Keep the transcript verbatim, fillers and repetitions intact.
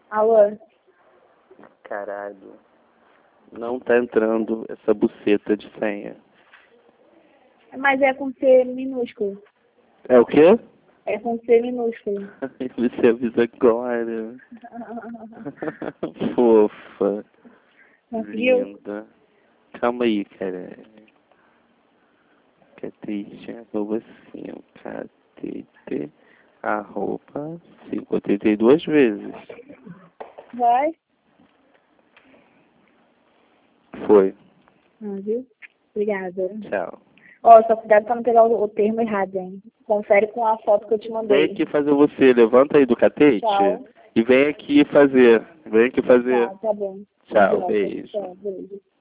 Alô? Caralho. Não tá entrando essa buceta de senha. Mas é com C minúsculo. É o quê? É com C minúsculo. Você avisa agora. Fofa. Conseguiu? Linda. Calma aí, cara. Catete, arroba cinco. Catete, arroba cinco. Eu tentei duas vezes. Vai? Foi. Ah, viu? Obrigada. Tchau. Ó, só cuidado pra não pegar o, o termo errado, hein? Confere com a foto que eu te Vem mandei. aqui fazer você. Levanta aí do catete. Tchau. E vem aqui fazer. Vem aqui fazer. Tá, tá bom. Tchau, Idiota. beijo. Tchau, beijo.